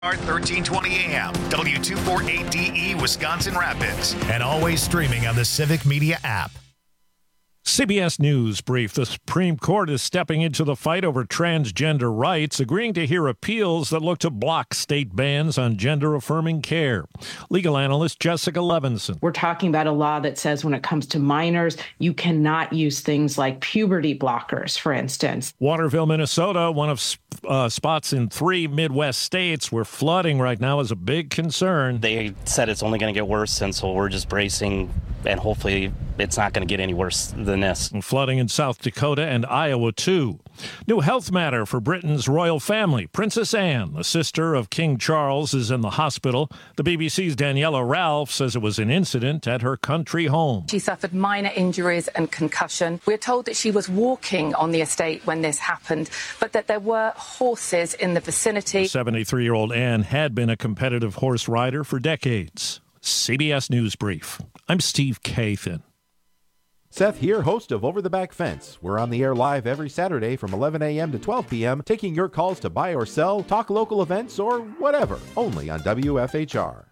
1320 AM, W248DE, Wisconsin Rapids, and always streaming on the Civic Media app. CBS News brief. The Supreme Court is stepping into the fight over transgender rights, agreeing to hear appeals that look to block state bans on gender-affirming care. Legal analyst Jessica Levinson. We're talking about a law that says when it comes to minors, you cannot use things like puberty blockers, for instance. Waterville, Minnesota, one of spots in 3 Midwest states where flooding right now is a big concern. They said it's only going to get worse, and so we're just bracing, and hopefully it's not going to get any worse than this. And flooding in South Dakota and Iowa, too. New health matter for Britain's royal family. Princess Anne, the sister of King Charles, is in the hospital. The BBC's Daniela Ralph says it was an incident at her country home. She suffered minor injuries and concussion. We're told that she was walking on the estate when this happened, but that there were horses in the vicinity. 73-year-old Anne had been a competitive horse rider for decades. CBS News Brief. I'm Steve Kathan. Seth here, host of Over the Back Fence. We're on the air live every Saturday from 11 a.m. to 12 p.m., taking your calls to buy or sell, talk local events, or whatever, only on WFHR.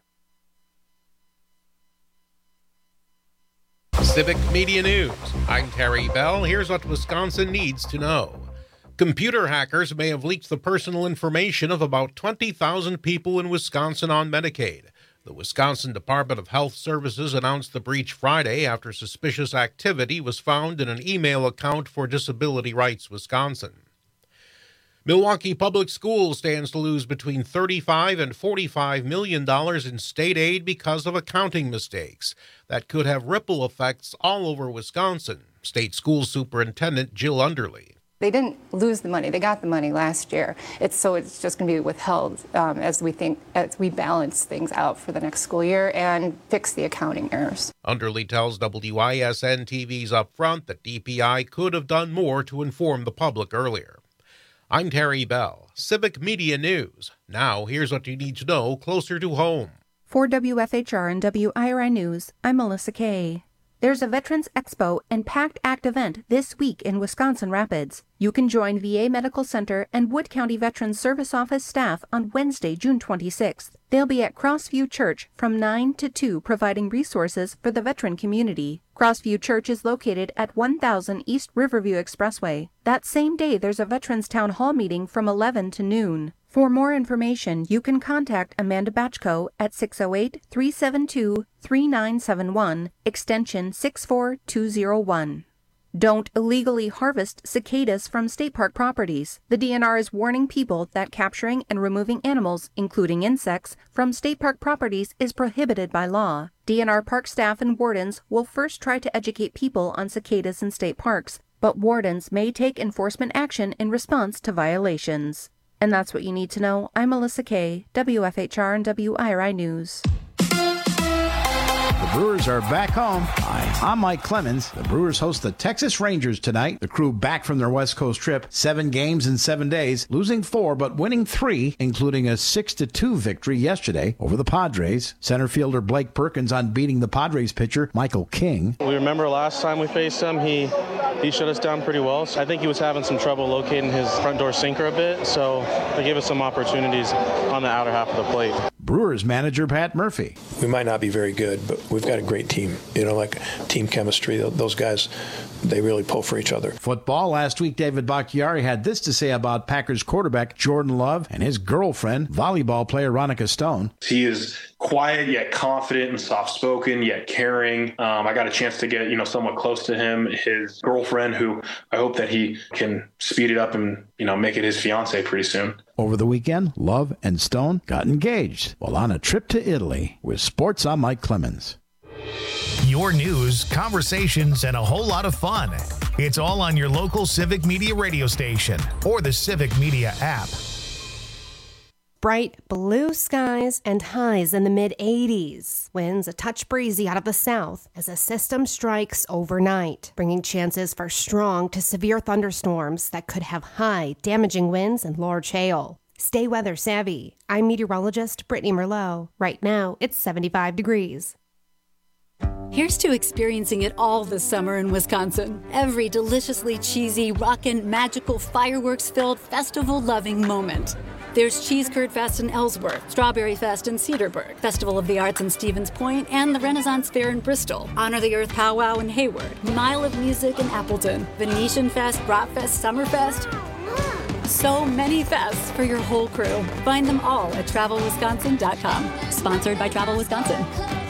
Civic Media News. I'm Terry Bell. Here's what Wisconsin needs to know. Computer hackers may have leaked the personal information of about 20,000 people in Wisconsin on Medicaid. The Wisconsin Department of Health Services announced the breach Friday after suspicious activity was found in an email account for Disability Rights Wisconsin. Milwaukee Public Schools stands to lose between $35 and $45 million in state aid because of accounting mistakes. That could have ripple effects all over Wisconsin. State School Superintendent Jill Underly. They didn't lose the money. They got the money last year. It's just going to be withheld as we balance things out for the next school year and fix the accounting errors. Underly tells WISN TV's Upfront that DPI could have done more to inform the public earlier. I'm Terry Bell, Civic Media News. Now, here's what you need to know closer to home. For WFHR and WIRI News, I'm Melissa Kay. There's a Veterans Expo and PACT ACT event this week in Wisconsin Rapids. You can join VA Medical Center and Wood County Veterans Service Office staff on Wednesday, June 26th. They'll be at Crossview Church from 9 to 2 providing resources for the veteran community. Crossview Church is located at 1000 East Riverview Expressway. That same day, there's a Veterans Town Hall meeting from 11 to noon. For more information, you can contact Amanda Batchko at 608-372-3971, extension 64201. Don't illegally harvest cicadas from state park properties. The DNR is warning people that capturing and removing animals, including insects, from state park properties is prohibited by law. DNR park staff and wardens will first try to educate people on cicadas in state parks, but wardens may take enforcement action in response to violations. And that's what you need to know. I'm Melissa Kay, WFHR and WIRI News. The Brewers are back home. Hi, I'm Mike Clemens. The Brewers host the Texas Rangers tonight. The crew back from their West Coast trip. 7 games in 7 days, losing 4 but winning 3, including a 6-2 victory yesterday over the Padres. Center fielder Blake Perkins on beating the Padres pitcher Michael King. We remember last time we faced him, he shut us down pretty well. I think he was having some trouble locating his front door sinker a bit, so they gave us some opportunities on the outer half of the plate. Brewers manager Pat Murphy. We might not be very good, but we've got a great team. Like team chemistry. Those guys, they really pull for each other. Football. Last week, David Bakhtiari had this to say about Packers quarterback Jordan Love and his girlfriend, volleyball player Ronica Stone. He is quiet yet confident and soft-spoken yet caring. I got a chance to get somewhat close to him. His girlfriend, who I hope that he can speed it up and make it his fiance pretty soon. Over the weekend, Love and Stone got engaged while on a trip to Italy. With sports, I'm Mike Clemens. Your news, conversations, and a whole lot of fun. It's all on your local Civic Media radio station or the Civic Media app. Bright blue skies and highs in the mid-80s. Winds a touch breezy out of the south as a system strikes overnight, bringing chances for strong to severe thunderstorms that could have high, damaging winds and large hail. Stay weather savvy. I'm meteorologist Brittany Merlot. Right now, it's 75 degrees. Here's to experiencing it all this summer in Wisconsin. Every deliciously cheesy, rockin', magical, fireworks-filled, festival-loving moment. There's Cheese Curd Fest in Ellsworth, Strawberry Fest in Cedarburg, Festival of the Arts in Stevens Point, and the Renaissance Fair in Bristol, Honor the Earth Powwow in Hayward, Mile of Music in Appleton, Venetian Fest, Brat Fest, Summerfest. So many fests for your whole crew. Find them all at TravelWisconsin.com. Sponsored by Travel Wisconsin.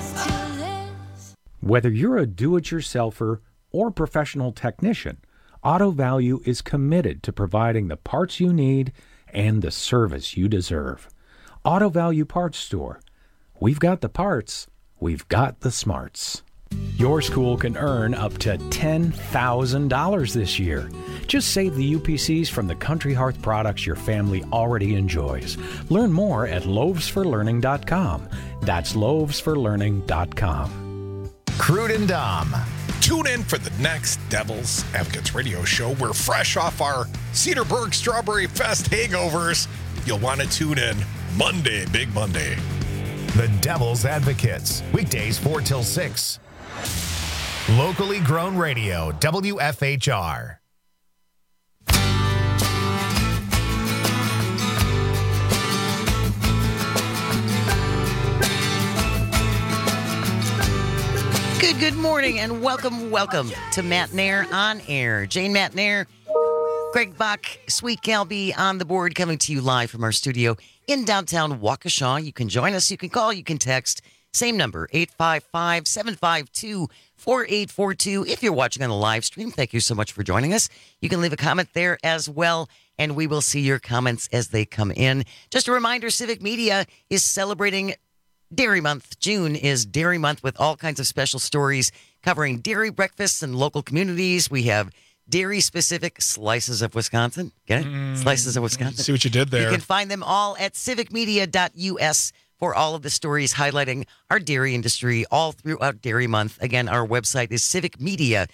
Whether you're a do-it-yourselfer or professional technician, Auto Value is committed to providing the parts you need and the service you deserve. Auto Value Parts Store. We've got the parts. We've got the smarts. Your school can earn up to $10,000 this year. Just save the UPCs from the Country Hearth products your family already enjoys. Learn more at loavesforlearning.com. That's loavesforlearning.com. Crude and Dom. Tune in for the next Devil's Advocates radio show. We're fresh off our Cedarburg Strawberry Fest hangovers. You'll want to tune in Monday, Big Monday. The Devil's Advocates, weekdays 4 till 6. Locally grown radio, WFHR. Good morning and welcome to Matt Nair on Air. Jane Matt Nair, Greg Bach, Sweet Galby on the board, coming to you live from our studio in downtown Waukesha. You can join us, you can call, you can text. Same number, 855-752-4842. If you're watching on the live stream, thank you so much for joining us. You can leave a comment there as well, and we will see your comments as they come in. Just a reminder, Civic Media is celebrating Dairy Month. June is Dairy Month with all kinds of special stories covering dairy breakfasts and local communities. We have dairy-specific slices of Wisconsin. Get it? Slices of Wisconsin. See what you did there. You can find them all at civicmedia.us for all of the stories highlighting our dairy industry all throughout Dairy Month. Again, our website is civicmedia.us.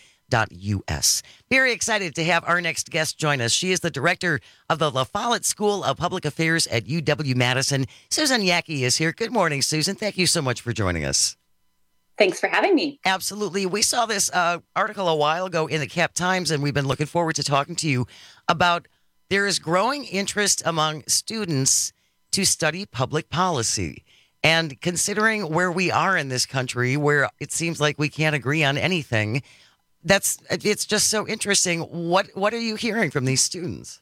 Very excited to have our next guest join us. She is the director of the La Follette School of Public Affairs at UW-Madison. Susan Yackey is here. Good morning, Susan. Thank you so much for joining us. Thanks for having me. Absolutely. We saw this article a while ago in the Cap Times, and we've been looking forward to talking to you about there is growing interest among students to study public policy. And considering where we are in this country, where it seems like we can't agree on anything, it's just so interesting. What are you hearing from these students?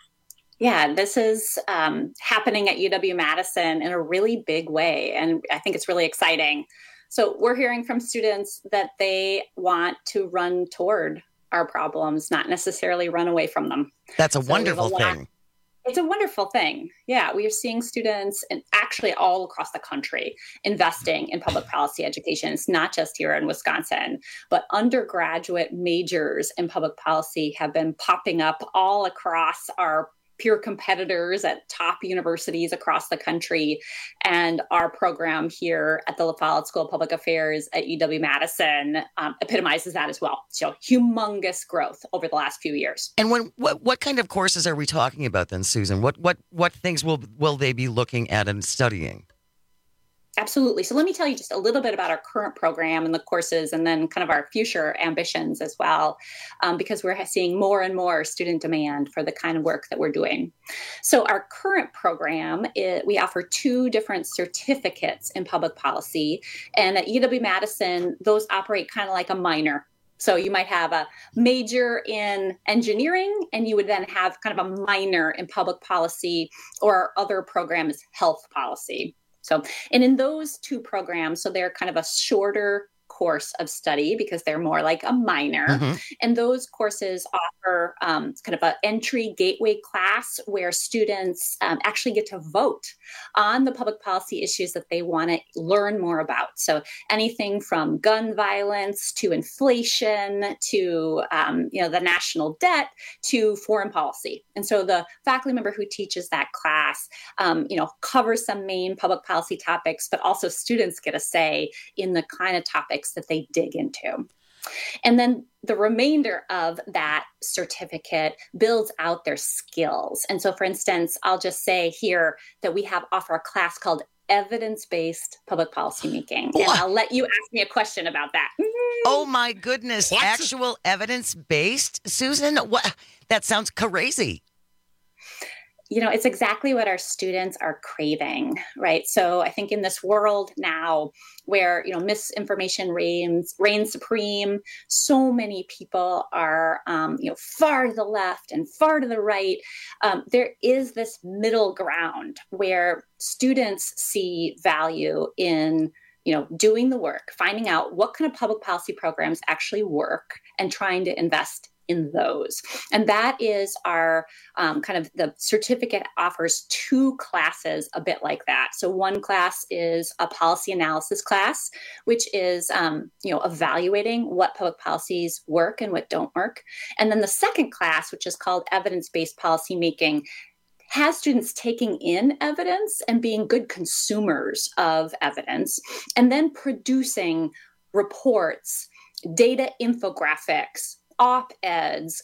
Yeah, this is happening at UW-Madison in a really big way, and I think it's really exciting. So we're hearing from students that they want to run toward our problems, not necessarily run away from them. That's a wonderful thing. It's a wonderful thing. Yeah, we are seeing students and actually all across the country investing in public policy education. It's not just here in Wisconsin, but undergraduate majors in public policy have been popping up all across our peer competitors at top universities across the country. And our program here at the La Follette School of Public Affairs at UW-Madison epitomizes that as well. So humongous growth over the last few years. And what kind of courses are we talking about then, Susan? What things will they be looking at and studying? Absolutely. So let me tell you just a little bit about our current program and the courses, and then kind of our future ambitions as well, because we're seeing more and more student demand for the kind of work that we're doing. So our current program, we offer 2 different certificates in public policy. And at UW-Madison, those operate kind of like a minor. So you might have a major in engineering, and you would then have kind of a minor in public policy, or our other program is health policy. So, and in those 2 programs, so they're kind of a shorter course of study because they're more like a minor. Mm-hmm. And those courses offer kind of an entry gateway class where students actually get to vote on the public policy issues that they want to learn more about. So anything from gun violence to inflation to the national debt to foreign policy. And so the faculty member who teaches that class covers some main public policy topics, but also students get a say in the kind of topics that they dig into. And then the remainder of that certificate builds out their skills. And so, for instance, I'll just say here that we offer a class called Evidence-Based Public Policy Making. And I'll let you ask me a question about that. Oh my goodness. Actual evidence-based? Susan, what? That sounds crazy. It's exactly what our students are craving, right? So I think in this world now where, misinformation reigns supreme, so many people are, far to the left and far to the right. There is this middle ground where students see value in doing the work, finding out what kind of public policy programs actually work and trying to invest in those. And that is our kind of the certificate offers 2 classes a bit like that. So one class is a policy analysis class, which is, evaluating what public policies work and what don't work. And then the second class, which is called evidence-based policymaking, has students taking in evidence and being good consumers of evidence, and then producing reports, data infographics, op-eds,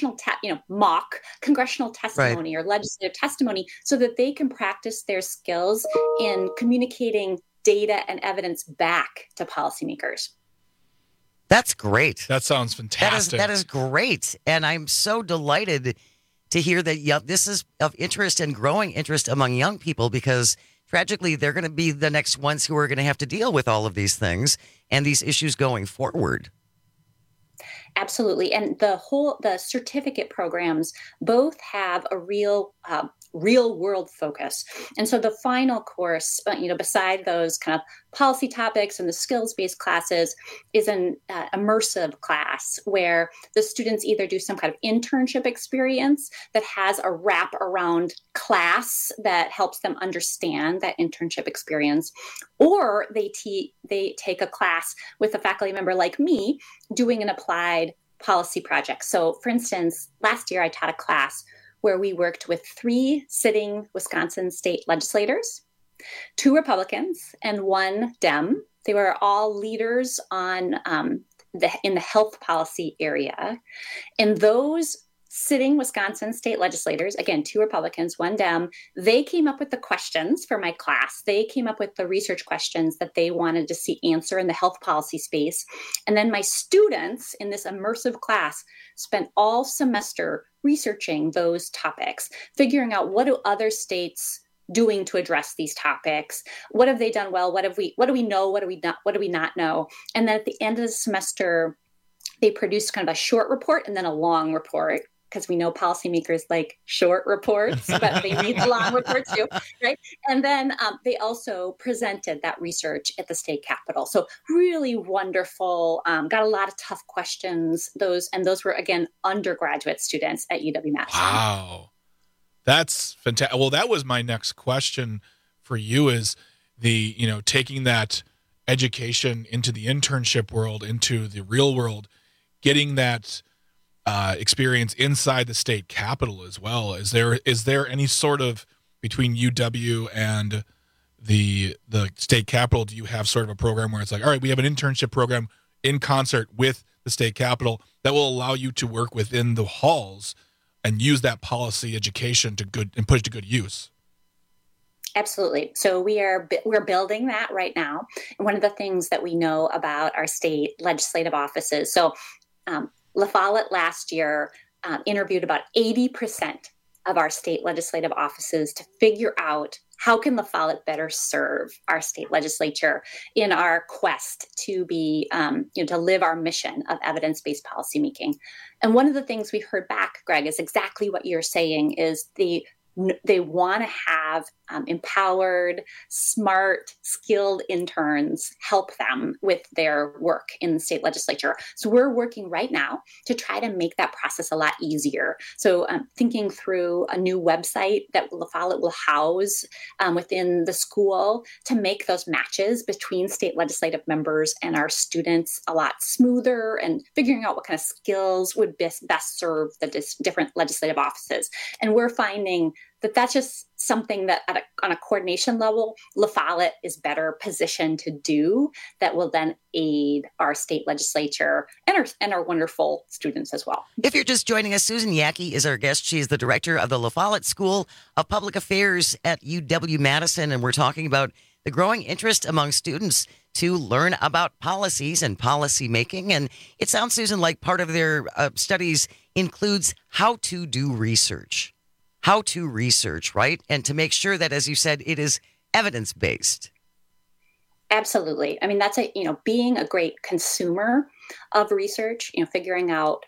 mock congressional testimony or legislative testimony, so that they can practice their skills in communicating data and evidence back to policymakers. That's great. That sounds fantastic. That is great. And I'm so delighted to hear that this is of interest and growing interest among young people, because tragically they're going to be the next ones who are going to have to deal with all of these things and these issues going forward. Absolutely. And the certificate programs both have a real world focus. And so the final course, beside those kind of policy topics and the skills-based classes, is an immersive class where the students either do some kind of internship experience that has a wrap around class that helps them understand that internship experience, or they take a class with a faculty member like me doing an applied policy project. So for instance, last year I taught a class where we worked with 3 sitting Wisconsin state legislators, 2 Republicans and 1 Dem. They were all leaders on in the health policy area. And those sitting Wisconsin state legislators, again, 2 Republicans, 1 Dem, they came up with the questions for my class. They came up with the research questions that they wanted to see answer in the health policy space. And then my students in this immersive class spent all semester researching those topics, figuring out what do other states doing to address these topics? What have they done well? What do we know? What do we not know? And then at the end of the semester, they produced kind of a short report and then a long report, because we know policymakers like short reports, but they need the long reports too, right? And then they also presented that research at the state capitol. So really wonderful, got a lot of tough questions. Those were, again, undergraduate students at UW-Madison. Wow. That's fantastic. Well, that was my next question for you, is taking that education into the internship world, into the real world, getting that experience inside the state capitol as well. Is there any sort of, between UW and the state capitol, do you have sort of a program where it's like, all right, we have an internship program in concert with the state capitol that will allow you to work within the halls and use that policy education to put it to good use? Absolutely. So we're building that right now. And one of the things that we know about our state legislative offices, so La Follette last year interviewed about 80% of our state legislative offices to figure out how can La Follette better serve our state legislature in our quest to be, to live our mission of evidence-based policymaking. And one of the things we heard back, Greg, is exactly what you're saying, is they want to have empowered, smart, skilled interns help them with their work in the state legislature. So we're working right now to try to make that process a lot easier. So thinking through a new website that La Follette will house within the school to make those matches between state legislative members and our students a lot smoother, and figuring out what kind of skills would best serve the different legislative offices. And we're finding that that's just something that on a coordination level, La Follette is better positioned to do, that will then aid our state legislature and our wonderful students as well. If you're just joining us, Susan Yackey is our guest. She is the director of the La Follette School of Public Affairs at UW-Madison, and we're talking about the growing interest among students to learn about policies and policy making. And it sounds, Susan, like part of their studies includes how to do research. how-to research, right? And to make sure that, as you said, it is evidence-based. Absolutely. I mean, that's being a great consumer of research, figuring out,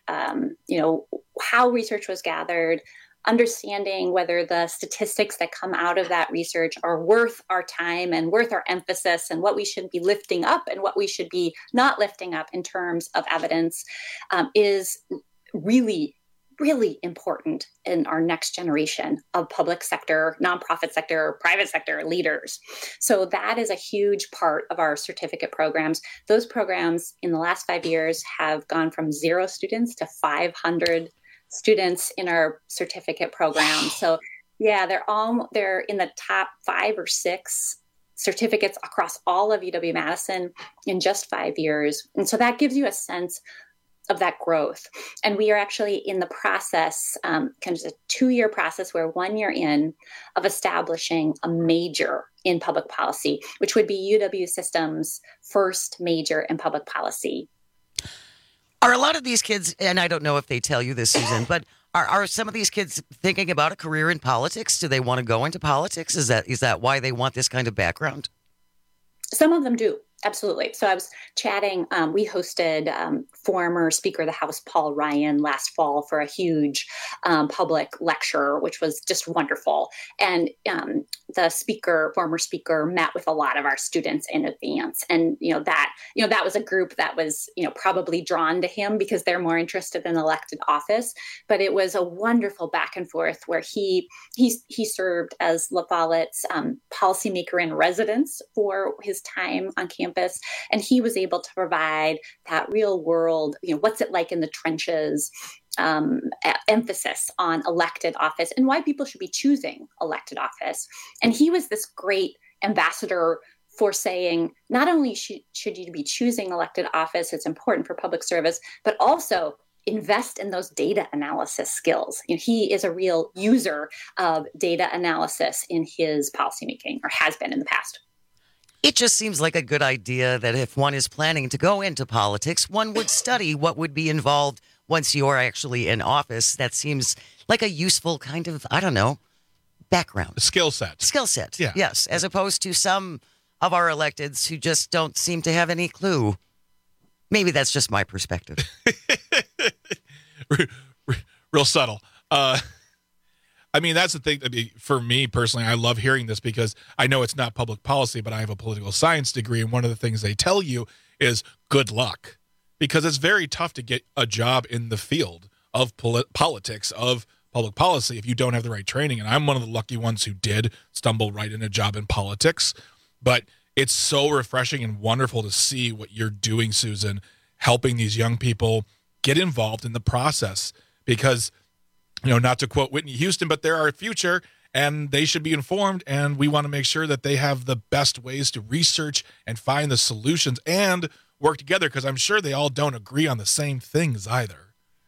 how research was gathered, understanding whether the statistics that come out of that research are worth our time and worth our emphasis, and what we should be lifting up and what we should be not lifting up in terms of evidence is really, really important in our next generation of public sector, nonprofit sector, private sector leaders. So that is a huge part of our certificate programs. Those programs in the last 5 years have gone from 0 students to 500 students in our certificate program. So yeah, they're in the top 5 or 6 certificates across all of UW-Madison in just 5 years. And so that gives you a sense of that growth. And we are actually in the process, kind of a 2-year process, where 1 year in, of establishing a major in public policy, which would be UW System's first major in public policy. Are a lot of these kids, and I don't know if they tell you this, Susan, but are some of these kids thinking about a career in politics? Do they want to go into politics? Is that why they want this kind of background? Some of them do. Absolutely. So I was chatting, we hosted former Speaker of the House, Paul Ryan, last fall for a huge public lecture, which was just wonderful. And the former speaker met with a lot of our students in advance. And, that was a group that was, probably drawn to him because they're more interested in elected office. But it was a wonderful back and forth where he served as La Follett's policymaker in residence for his time on campus. And he was able to provide that real world, what's it like in the trenches, emphasis on elected office and why people should be choosing elected office. And he was this great ambassador for saying, not only should you be choosing elected office, it's important for public service, but also invest in those data analysis skills. He is a real user of data analysis in his policymaking, or has been in the past. It just seems like a good idea that if one is planning to go into politics, one would study what would be involved once you're actually in office. That seems like a useful kind of, background. Skill set. Yeah. Yes, as opposed to some of our electeds who just don't seem to have any clue. Maybe that's just my perspective. Real subtle. That's the thing. For me personally, I love hearing this because I know it's not public policy, but I have a political science degree. And one of the things they tell you is good luck, because it's very tough to get a job in the field of politics, of public policy, if you don't have the right training. And I'm one of the lucky ones who did stumble right in a job in politics. But it's so refreshing and wonderful to see what you're doing, Susan, helping these young people get involved in the process, because not to quote Whitney Houston, but they're our future and they should be informed. And we want to make sure that they have the best ways to research and find the solutions and work together, because I'm sure they all don't agree on the same things either.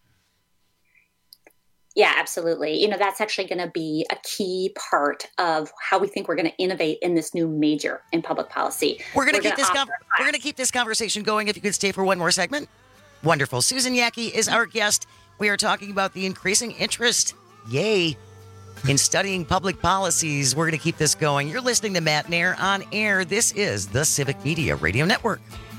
Yeah, absolutely. That's actually going to be a key part of how we think we're going to innovate in this new major in public policy. We're going to keep this conversation going. If you could stay for one more segment. Wonderful. Susan Yacke is our guest. We are talking about the increasing interest, in studying public policies. We're going to keep this going. You're listening to Matt Nair on Air. This is the Civic Media Radio Network.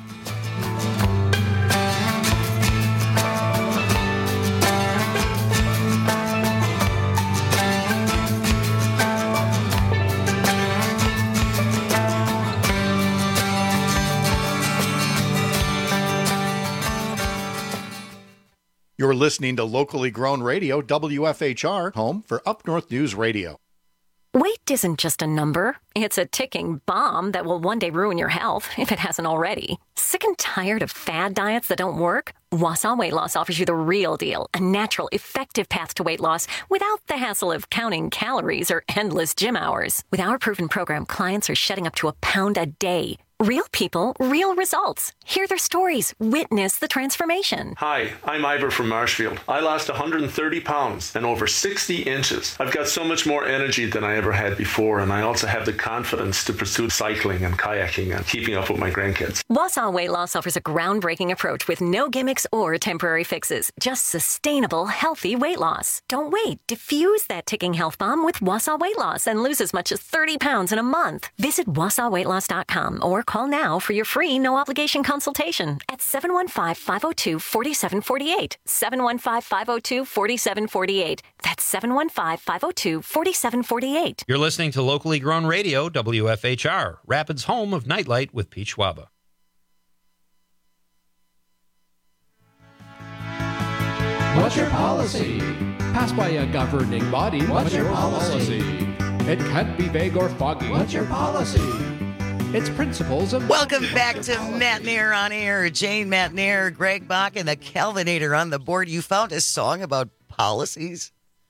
You're listening to locally grown radio, WFHR, home for Up North News Radio. Weight isn't just a number. It's a ticking bomb that will one day ruin your health, if it hasn't already. Sick and tired of fad diets that don't work? Wausau Weight Loss offers you the real deal, a natural, effective path to weight loss without the hassle of counting calories or endless gym hours. With our proven program, clients are shedding up to 1 pound a day. Real people, real results. Hear their stories. Witness the transformation. Hi, I'm Ivor from Marshfield. I lost 130 pounds and over 60 inches. I've got so much more energy than I ever had before, and I also have the confidence to pursue cycling and kayaking and keeping up with my grandkids. Wausau Weight Loss offers a groundbreaking approach with no gimmicks or temporary fixes. Just sustainable, healthy weight loss. Don't wait. Diffuse that ticking health bomb with Wausau Weight Loss and lose as much as 30 pounds in a month. Visit WausauWeightLoss.com or call now for your free no-obligation consultation at 715-502-4748. 715-502-4748. That's 715-502-4748. You're listening to locally grown radio, WFHR, Rapids' home of Nightlight with Pete Schwaba. What's your policy? Passed by a governing body. What's your policy? It can't be vague or foggy. What's your policy? Its principles of... Welcome back to Matt Nair on Air. Jane, Matt Nair, Greg Bach, and the Calvinator on the board. You found a song about policies?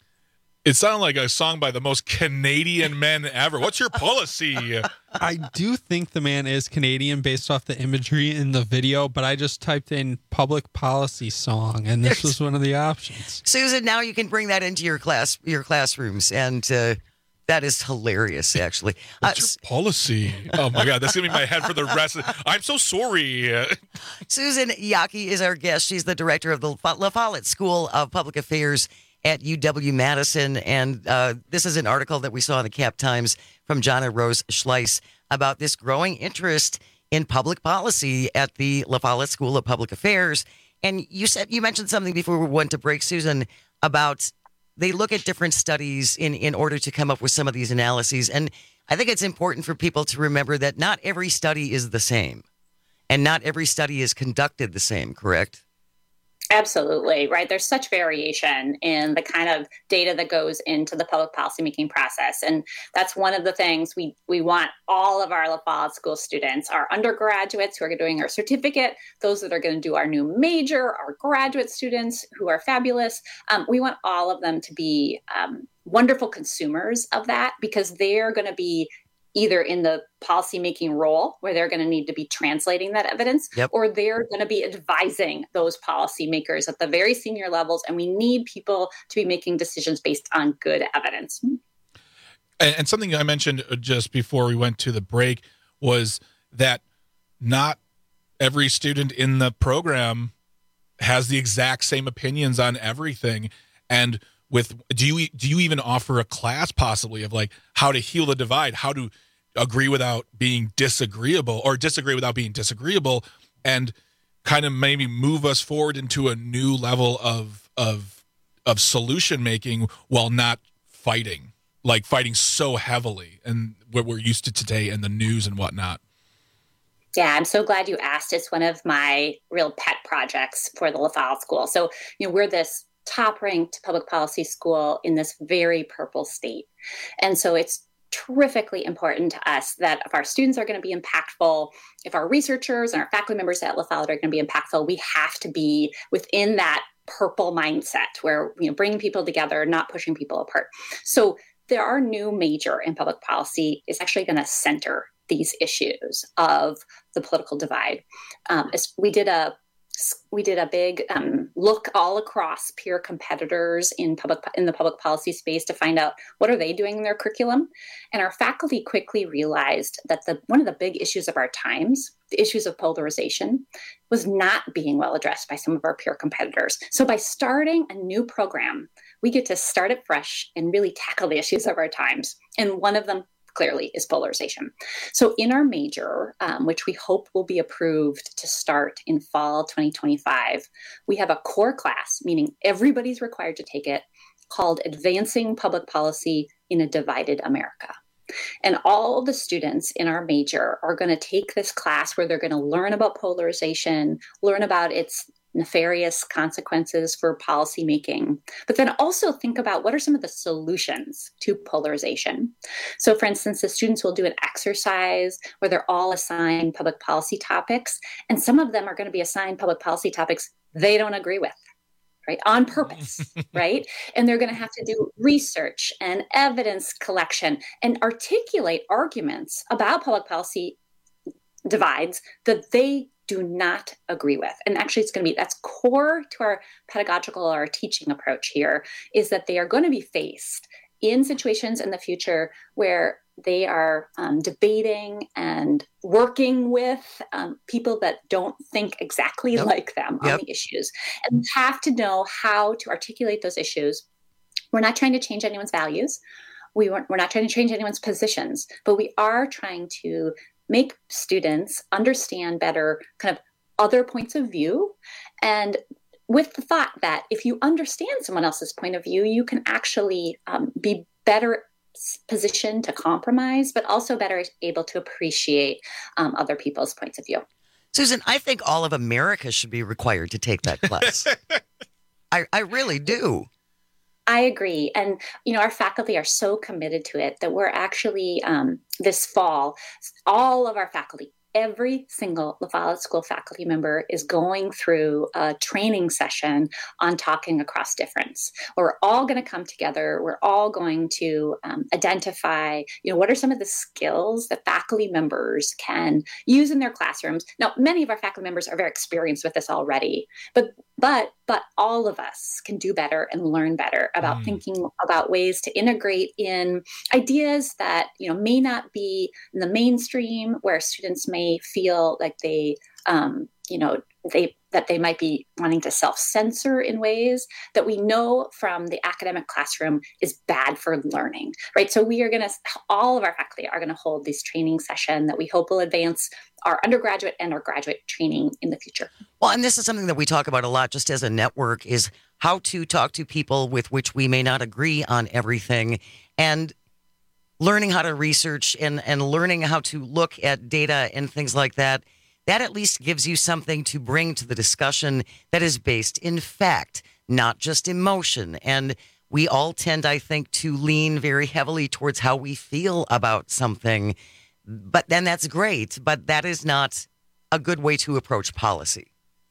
It sounded like a song by the most Canadian men ever. What's your policy? I do think the man is Canadian based off the imagery in the video, but I just typed in public policy song, and this was one of the options. Susan, now you can bring that into your classrooms, and that is hilarious, actually. What's your policy? Oh, my God. That's going to be my head for the rest of I'm so sorry. Susan Yaki is our guest. She's the director of the La Follette School of Public Affairs at UW-Madison. And this is an article that we saw in the Cap Times from Jonna Rose Schleiss about this growing interest in public policy at the La Follette School of Public Affairs. And you mentioned something before we went to break, Susan, about they look at different studies in order to come up with some of these analyses. And I think it's important for people to remember that not every study is the same and not every study is conducted the same, correct? Absolutely, right. There's such variation in the kind of data that goes into the public policymaking process. And that's one of the things we want all of our La Follette School students, our undergraduates who are doing our certificate, those that are going to do our new major, our graduate students who are fabulous. We want all of them to be wonderful consumers of that, because they're going to be either in the policymaking role where they're going to need to be translating that evidence, or they're going to be advising those policymakers at the very senior levels. And we need people to be making decisions based on good evidence. And something I mentioned just before we went to the break was that not every student in the program has the exact same opinions on everything. And do you even offer a class possibly of like how to heal the divide, how to agree without being disagreeable, or disagree without being disagreeable, and kind of maybe move us forward into a new level of solution making while not fighting so heavily and what we're used to today in the news and whatnot? Yeah, I'm so glad you asked. It's one of my real pet projects for the La Follette School. So, we're this top-ranked public policy school in this very purple state. And so it's terrifically important to us that if our students are going to be impactful, if our researchers and our faculty members at La Follette are going to be impactful, we have to be within that purple mindset where, bringing people together, not pushing people apart. So our new major in public policy is actually going to center these issues of the political divide. We did a big look all across peer competitors in the public policy space to find out what are they doing in their curriculum. And our faculty quickly realized that one of the big issues of our times, the issues of polarization, was not being well addressed by some of our peer competitors. So by starting a new program, we get to start it fresh and really tackle the issues of our times. And one of them clearly is polarization. So in our major, which we hope will be approved to start in fall 2025, we have a core class, meaning everybody's required to take it, called Advancing Public Policy in a Divided America. And all of the students in our major are going to take this class where they're going to learn about polarization, learn about its nefarious consequences for policymaking, but then also think about what are some of the solutions to polarization. So for instance, the students will do an exercise where they're all assigned public policy topics, and some of them are going to be assigned public policy topics they don't agree with, right? On purpose, right? And they're going to have to do research and evidence collection and articulate arguments about public policy divides that they do not agree with. And actually that's core to our pedagogical or our teaching approach here, is that they are going to be faced in situations in the future where they are debating and working with people that don't think exactly like them on the issues, and have to know how to articulate those issues. We're not trying to change anyone's values. We're not trying to change anyone's positions, but we are trying to make students understand better kind of other points of view, and with the thought that if you understand someone else's point of view, you can actually be better positioned to compromise, but also better able to appreciate other people's points of view. Susan, I think all of America should be required to take that class. I really do. I agree. And, our faculty are so committed to it that we're actually, this fall, all of our faculty, every single La Follette School faculty member is going through a training session on talking across difference. We're all going to come together. We're all going to identify, what are some of the skills that faculty members can use in their classrooms. Now, many of our faculty members are very experienced with this already, but all of us can do better and learn better about thinking about ways to integrate in ideas that, may not be in the mainstream, where students may feel like they might be wanting to self-censor in ways that we know from the academic classroom is bad for learning, right? So all of our faculty are going to hold this training session that we hope will advance our undergraduate and our graduate training in the future. Well, and this is something that we talk about a lot just as a network, is how to talk to people with which we may not agree on everything, and learning how to research and learning how to look at data and things like that. That at least gives you something to bring to the discussion that is based in fact, not just emotion. And we all tend, I think, to lean very heavily towards how we feel about something. But then that's great, but that is not a good way to approach policy.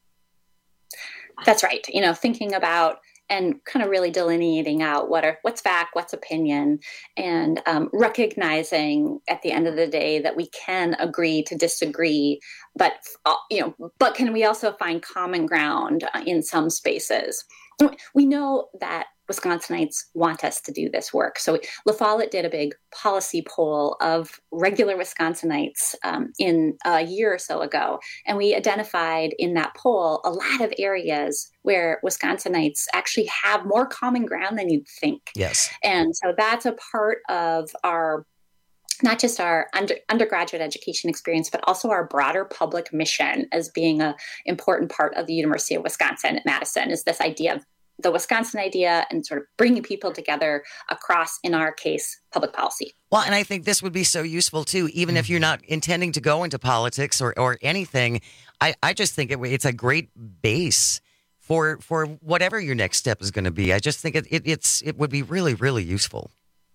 That's right. Thinking about and kind of really delineating out what's fact, what's opinion, and recognizing at the end of the day that we can agree to disagree, but can we also find common ground in some spaces? We know that Wisconsinites want us to do this work. So La Follette did a big policy poll of regular Wisconsinites in a year or so ago. And we identified in that poll a lot of areas where Wisconsinites actually have more common ground than you'd think. Yes. And so that's a part of our not just our undergraduate education experience, but also our broader public mission as being an important part of the University of Wisconsin at Madison, is this idea of the Wisconsin idea and sort of bringing people together across, in our case, public policy. Well, and I think this would be so useful, too, even if you're not intending to go into politics or anything. I just think it's a great base for whatever your next step is going to be. I just think it would be really, really useful.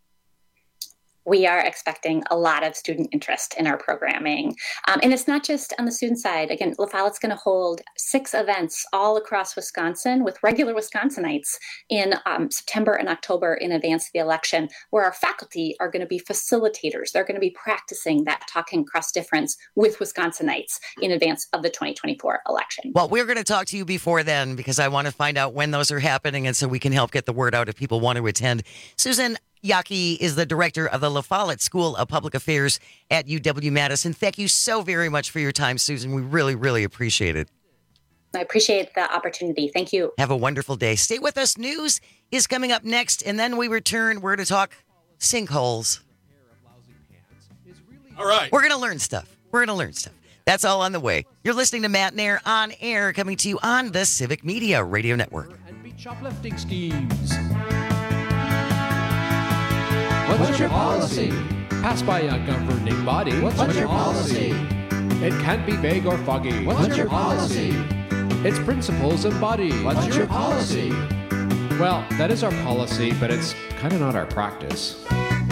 We are expecting a lot of student interest in our programming. And it's not just on the student side. Again, La Follette's going to hold 6 events all across Wisconsin with regular Wisconsinites in September and October in advance of the election, where our faculty are going to be facilitators. They're going to be practicing that talking cross difference with Wisconsinites in advance of the 2024 election. Well, we're going to talk to you before then, because I want to find out when those are happening, and so we can help get the word out if people want to attend. Susan Yockey is the director of the La Follette School of Public Affairs at UW-Madison. Thank you so very much for your time, Susan. We really, really appreciate it. I appreciate the opportunity. Thank you. Have a wonderful day. Stay with us. News is coming up next, and then we return. We're to talk sinkholes. All right. We're going to learn stuff. That's all on the way. You're listening to Matt Nair on air, coming to you on the Civic Media Radio Network. And beach shoplifting schemes. What's your policy? Passed by a governing body. What's your policy? It can't be vague or foggy. What's your policy? Its principles embodied. What's your policy? Well, that is our policy, but it's kind of not our practice.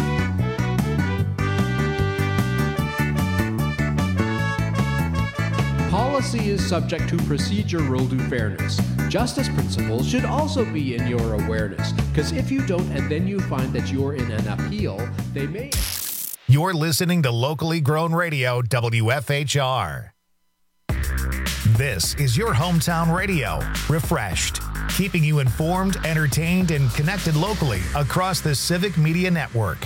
Policy is subject to procedural due fairness. Justice principles should also be in your awareness, because if you don't and then you find that you're in an appeal, they may... You're listening to locally grown radio WFHR. This is your hometown radio, refreshed, keeping you informed, entertained, and connected locally across the Civic Media Network.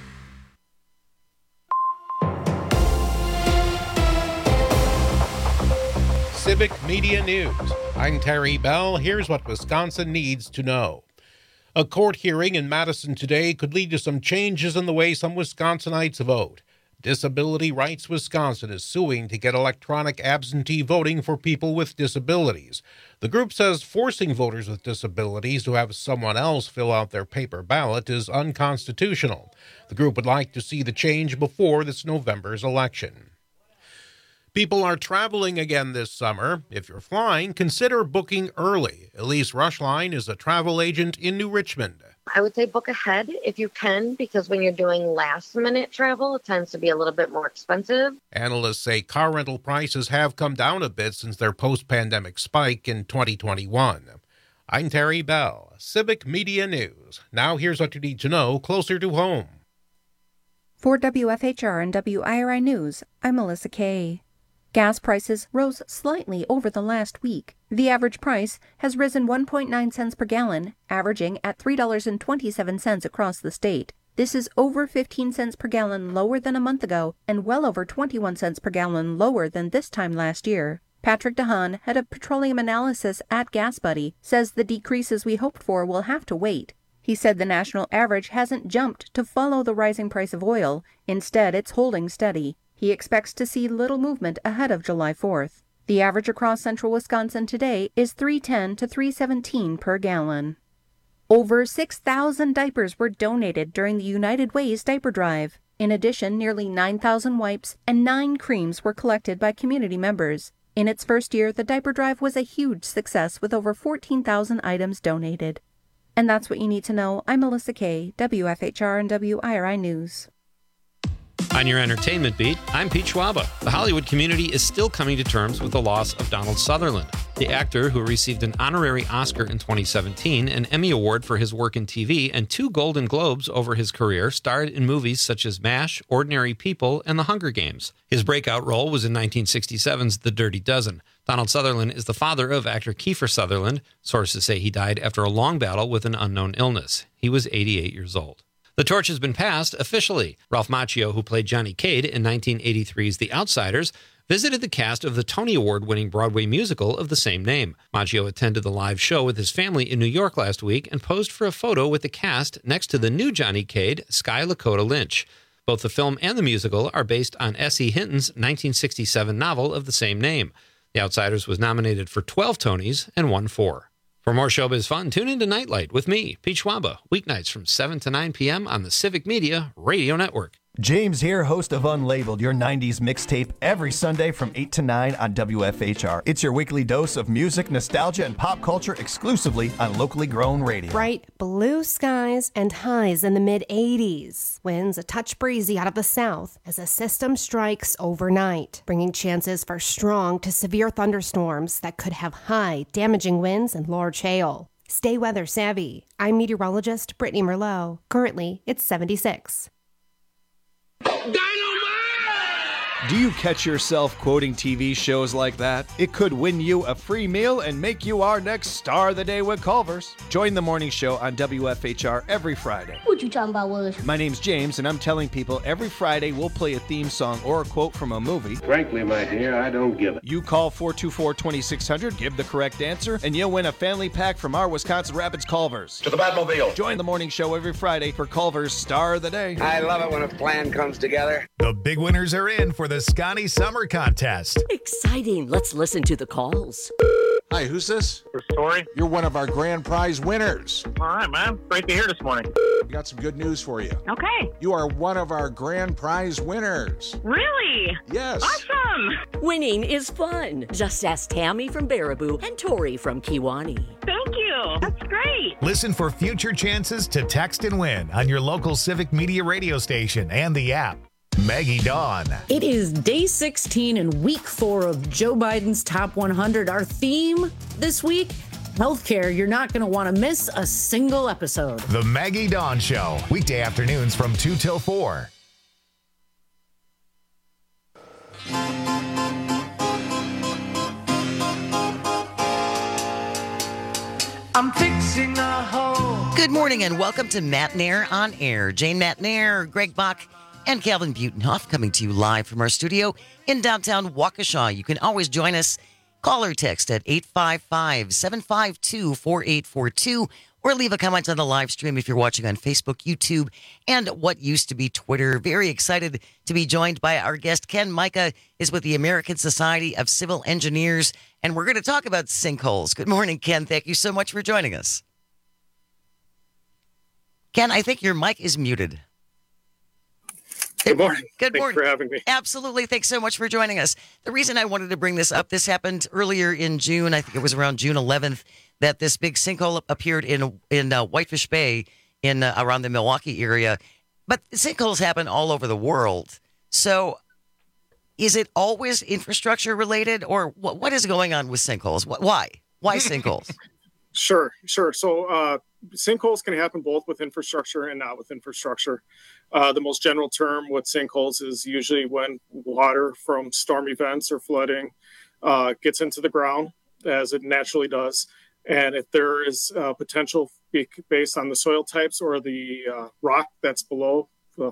Civic Media News. I'm Terry Bell. Here's what Wisconsin needs to know. A court hearing in Madison today could lead to some changes in the way some Wisconsinites vote. Disability Rights Wisconsin is suing to get electronic absentee voting for people with disabilities. The group says forcing voters with disabilities to have someone else fill out their paper ballot is unconstitutional. The group would like to see the change before this November's election. People are traveling again this summer. If you're flying, consider booking early. Elise Rushline is a travel agent in New Richmond. I would say book ahead if you can, because when you're doing last-minute travel, it tends to be a little bit more expensive. Analysts say car rental prices have come down a bit since their post-pandemic spike in 2021. I'm Terry Bell, Civic Media News. Now here's what you need to know closer to home. For WFHR and WIRI News, I'm Melissa Kay. Gas prices rose slightly over the last week. The average price has risen 1.9 cents per gallon, averaging at $3.27 across the state. This is over 15 cents per gallon lower than a month ago and well over 21 cents per gallon lower than this time last year. Patrick DeHaan, head of petroleum analysis at GasBuddy, says the decreases we hoped for will have to wait. He said the national average hasn't jumped to follow the rising price of oil. Instead, it's holding steady. He expects to see little movement ahead of July 4th. The average across central Wisconsin today is $3.10 to $3.17 per gallon. Over 6,000 diapers were donated during the United Way's diaper drive. In addition, nearly 9,000 wipes and 9 creams were collected by community members. In its first year, the diaper drive was a huge success with over 14,000 items donated. And that's what you need to know. I'm Melissa Kay, WFHR and WIRI News. On your entertainment beat, I'm Pete Schwaba. The Hollywood community is still coming to terms with the loss of Donald Sutherland. The actor, who received an honorary Oscar in 2017, an Emmy Award for his work in TV, and 2 Golden Globes over his career, starred in movies such as MASH, Ordinary People, and The Hunger Games. His breakout role was in 1967's The Dirty Dozen. Donald Sutherland is the father of actor Kiefer Sutherland. Sources say he died after a long battle with an unknown illness. He was 88 years old. The torch has been passed officially. Ralph Macchio, who played Johnny Cade in 1983's The Outsiders, visited the cast of the Tony Award-winning Broadway musical of the same name. Macchio attended the live show with his family in New York last week and posed for a photo with the cast next to the new Johnny Cade, Sky Lakota Lynch. Both the film and the musical are based on S.E. Hinton's 1967 novel of the same name. The Outsiders was nominated for 12 Tonys and won 4. For more showbiz fun, tune into Nightlight with me, Pete Schwaba, weeknights from 7 to 9 p.m. on the Civic Media Radio Network. James here, host of Unlabeled, your 90s mixtape, every Sunday from 8 to 9 on WFHR. It's your weekly dose of music, nostalgia, and pop culture exclusively on locally grown radio. Bright blue skies and highs in the mid-80s. Winds a touch breezy out of the south as a system strikes overnight, bringing chances for strong to severe thunderstorms that could have high, damaging winds and large hail. Stay weather savvy. I'm meteorologist Brittany Merlot. Currently, it's 76. Do you catch yourself quoting TV shows like that? It could win you a free meal and make you our next Star of the Day with Culver's. Join the morning show on WFHR every Friday. What you talking about, Willis? My name's James, and I'm telling people every Friday we'll play a theme song or a quote from a movie. Frankly, my dear, I don't give it. You call 424-2600, give the correct answer, and you'll win a family pack from our Wisconsin Rapids Culver's. To the Batmobile. Join the morning show every Friday for Culver's Star of the Day. I love it when a plan comes together. The big winners are in for the Scotty Summer Contest. Exciting. Let's listen to the calls. Hi, who's this? Story. You're one of our grand prize winners. All right, man. Great to hear this morning. We got some good news for you. Okay. You are one of our grand prize winners. Really? Yes. Awesome. Winning is fun. Just ask Tammy from Baraboo and Tori from Kiwani. Thank you. That's great. Listen for future chances to text and win on your local Civic Media radio station and the app. Maggie Dawn. It is day 16 and week 4 of Joe Biden's Top 100. Our theme this week, healthcare. You're not going to want to miss a single episode. The Maggie Dawn Show, weekday afternoons from 2 till 4. I'm fixing a hole. Good morning and welcome to Matt Nair on Air. Jane Matt Nair, Greg Bach, and Calvin Butenhoff coming to you live from our studio in downtown Waukesha. You can always join us. Call or text at 855-752-4842 or leave a comment on the live stream if you're watching on Facebook, YouTube, and what used to be Twitter. Very excited to be joined by our guest. Ken Micah is with the American Society of Civil Engineers, and we're going to talk about sinkholes. Good morning, Ken. Thank you so much for joining us. Ken, I think your mic is muted. Good morning. Good morning. Thanks for having me. Absolutely. Thanks so much for joining us. The reason I wanted to bring this up, this happened earlier in June. I think it was around June 11th that this big sinkhole appeared in Whitefish Bay in around the Milwaukee area. But sinkholes happen all over the world. So is it always infrastructure related, or what is going on with sinkholes? Why? Why sinkholes? Sure. So sinkholes can happen both with infrastructure and not with infrastructure. The most general term with sinkholes is usually when water from storm events or flooding gets into the ground, as it naturally does. And if there is potential based on the soil types or the rock that's below, the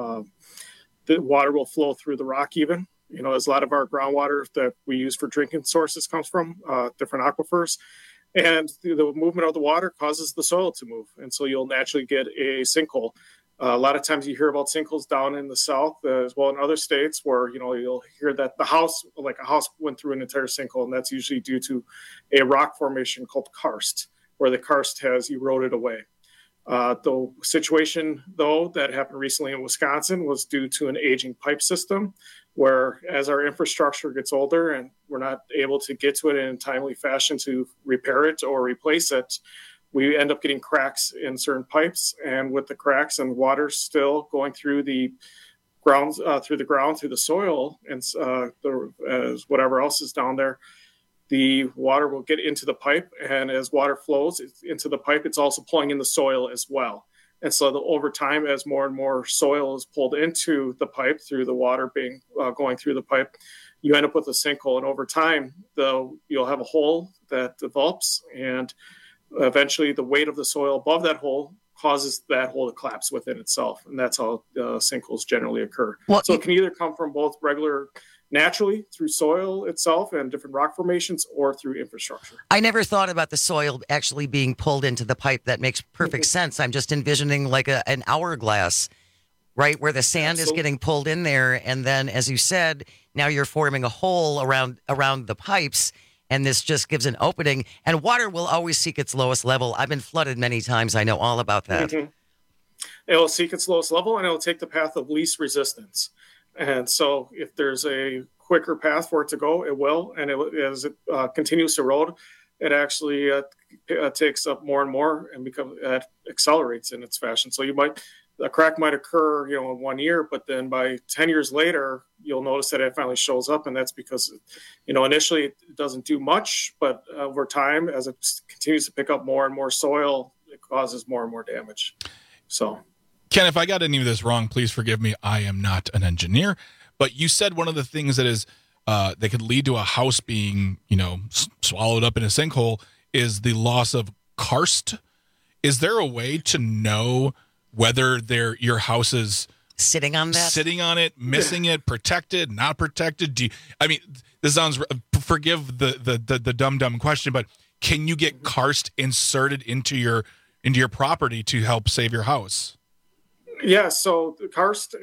water will flow through the rock even. You know, as a lot of our groundwater that we use for drinking sources comes from different aquifers. And the movement of the water causes the soil to move. And so you'll naturally get a sinkhole. A lot of times you hear about sinkholes down in the south as well in other states where, you know, you'll hear that a house went through an entire sinkhole. And that's usually due to a rock formation called karst, where the karst has eroded away. The situation, though, that happened recently in Wisconsin was due to an aging pipe system, where as our infrastructure gets older and we're not able to get to it in a timely fashion to repair it or replace it, we end up getting cracks in certain pipes. And with the cracks and water still going through the ground, through the soil, and as whatever else is down there, the water will get into the pipe. And as water flows into the pipe, it's also pulling in the soil as well. And so over time, as more and more soil is pulled into the pipe through the water being going through the pipe, you end up with a sinkhole. And over time, you'll have a hole that develops, and eventually the weight of the soil above that hole causes that hole to collapse within itself. And that's how sinkholes generally occur. So it can either come from both naturally through soil itself and different rock formations, or through infrastructure. I never thought about the soil actually being pulled into the pipe. That makes perfect sense. I'm just envisioning like an hourglass, right, where the sand is getting pulled in there. And then, as you said, now you're forming a hole around the pipes, and this just gives an opening. And water will always seek its lowest level. I've been flooded many times. I know all about that. Mm-hmm. It will seek its lowest level, and it will take the path of least resistance. And so if there's a quicker path for it to go, it will. And as it continues to erode, it actually takes up more and more and accelerates in its fashion. So a crack might occur, in 1 year, but then by 10 years later, you'll notice that it finally shows up. And that's because, initially it doesn't do much, but over time, as it continues to pick up more and more soil, it causes more and more damage. So, Ken, if I got any of this wrong, please forgive me. I am not an engineer. But you said one of the things that is that could lead to a house being, swallowed up in a sinkhole is the loss of karst. Is there a way to know whether your house is sitting on it, missing it, protected, not protected? This sounds, forgive the dumb question, but can you get karst inserted into your property to help save your house? Yeah, so the karst,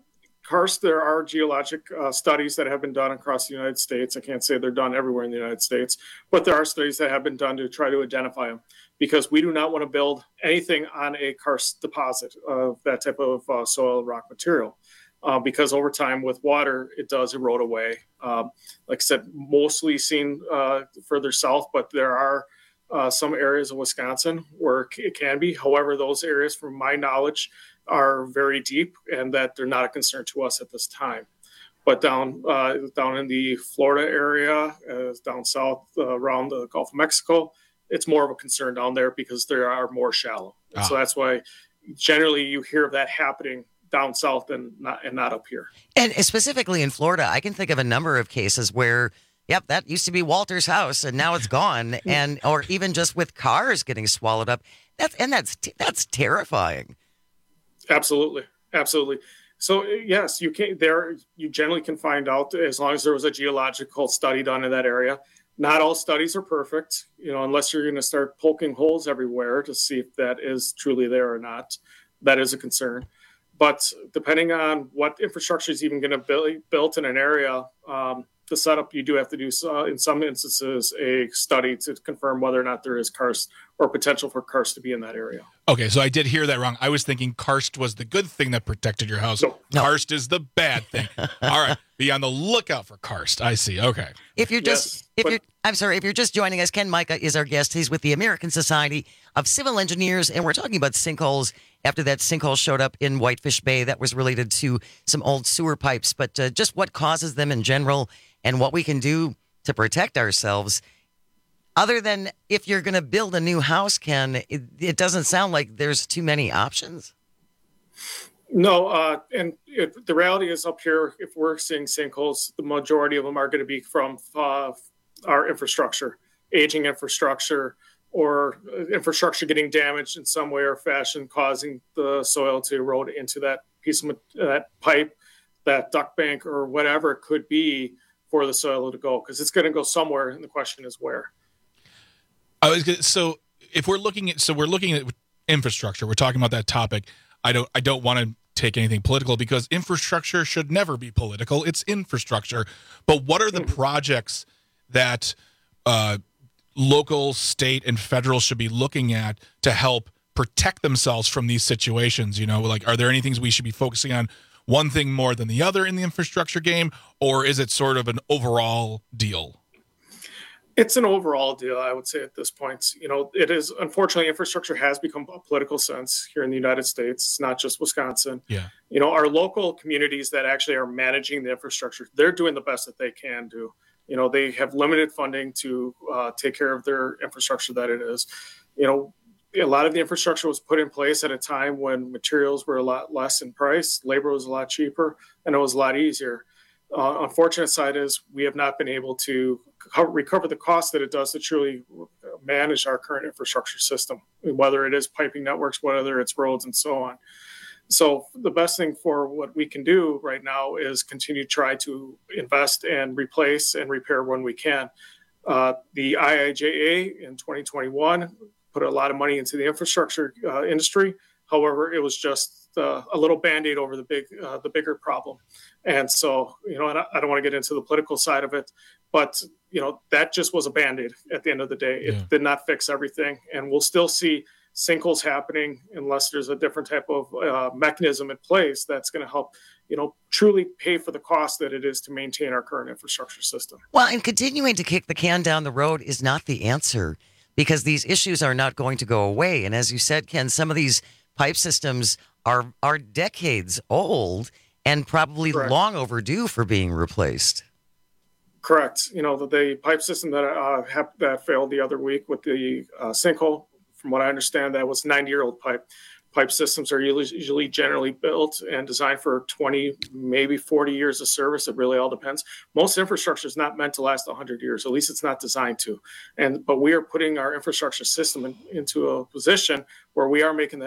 there are geologic studies that have been done across the United States. I can't say they're done everywhere in the United States, but there are studies that have been done to try to identify them, because we do not want to build anything on a karst deposit of that type of soil rock material, because over time with water, it does erode away. Like I said, mostly seen further south, but there are some areas of Wisconsin where it can be. However, those areas, from my knowledge, are very deep, and that they're not a concern to us at this time. But down in the Florida area, down south around the Gulf of Mexico, it's more of a concern down there because they are more shallow. So that's why generally you hear of that happening down south and not up here. And specifically in Florida, I can think of a number of cases where Yep, that used to be Walter's house, and now it's gone. And or even just with cars getting swallowed up, that's terrifying. Absolutely. So yes, you generally can find out as long as there was a geological study done in that area. Not all studies are perfect, unless you're going to start poking holes everywhere to see if that is truly there or not. That is a concern. But depending on what infrastructure is even going to be built in an area, the setup, you do have to do, in some instances, a study to confirm whether or not there is karst or potential for karst to be in that area. Okay, so I did hear that wrong. I was thinking karst was the good thing that protected your house. No. Karst is the bad thing. All right, be on the lookout for karst. I see. Okay. If you're just joining us, Ken Micah is our guest. He's with the American Society of Civil Engineers, and we're talking about sinkholes after that sinkhole showed up in Whitefish Bay that was related to some old sewer pipes, but just what causes them in general and what we can do to protect ourselves. Other than if you're going to build a new house, Ken, it doesn't sound like there's too many options. No, the reality is up here, if we're seeing sinkholes, the majority of them are going to be from our infrastructure, aging infrastructure, or infrastructure getting damaged in some way or fashion, causing the soil to erode into that piece of that pipe, that duct bank, or whatever it could be for the soil to go, because it's going to go somewhere, and the question is where. So if we're looking at infrastructure, we're talking about that topic. I don't want to take anything political because infrastructure should never be political. It's infrastructure. But what are the projects that local, state, and federal should be looking at to help protect themselves from these situations? Are there any things we should be focusing on, one thing more than the other in the infrastructure game, or is it sort of an overall deal? It's an overall deal, I would say, at this point. It is, unfortunately, infrastructure has become a political sense here in the United States. It's not just Wisconsin. Yeah. Our local communities that actually are managing the infrastructure, they're doing the best that they can do. They have limited funding to take care of their infrastructure that it is. A lot of the infrastructure was put in place at a time when materials were a lot less in price, labor was a lot cheaper, and it was a lot easier. Unfortunate side is we have not been able to recover the cost that it does to truly manage our current infrastructure system, whether it is piping networks, whether it's roads, and so on. So the best thing for what we can do right now is continue to try to invest and replace and repair when we can. The IIJA in 2021 put a lot of money into the infrastructure industry. However, it was just a little Band-Aid over the bigger problem. And so, I don't want to get into the political side of it, but, that just was a Band-Aid at the end of the day. It did not fix everything. And we'll still see sinkholes happening unless there's a different type of mechanism in place that's going to help, truly pay for the cost that it is to maintain our current infrastructure system. Well, and continuing to kick the can down the road is not the answer, because these issues are not going to go away. And as you said, Ken, some of these pipe systems are decades old and probably long overdue for being replaced. Correct. The pipe system that failed the other week with the sinkhole, from what I understand, that was 90-year-old pipe. Pipe systems are usually generally built and designed for 20, maybe 40 years of service. It really all depends. Most infrastructure is not meant to last 100 years. At least it's not designed to. But we are putting our infrastructure system into a position where we are making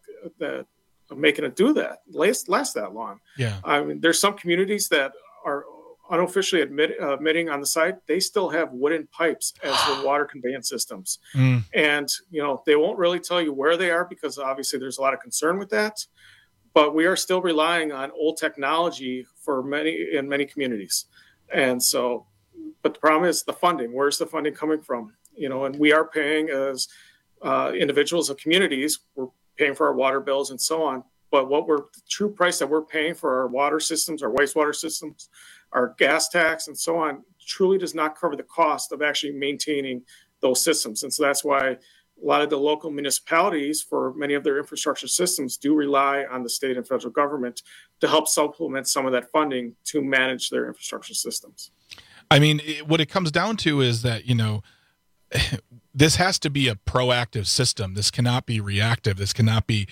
making it do that, last that long. Yeah. I mean, there's some communities that are unofficially admitting on the site, they still have wooden pipes as the water conveyance systems. And, they won't really tell you where they are because obviously there's a lot of concern with that. But we are still relying on old technology in many communities. And so, but the problem is the funding. Where's the funding coming from? And we are paying as individuals of communities, we're paying for our water bills and so on. But the true price that we're paying for our water systems, our wastewater systems, our gas tax, and so on, truly does not cover the cost of actually maintaining those systems. And so that's why a lot of the local municipalities, for many of their infrastructure systems, do rely on the state and federal government to help supplement some of that funding to manage their infrastructure systems. I mean, what it comes down to is that, this has to be a proactive system. This cannot be reactive. This cannot be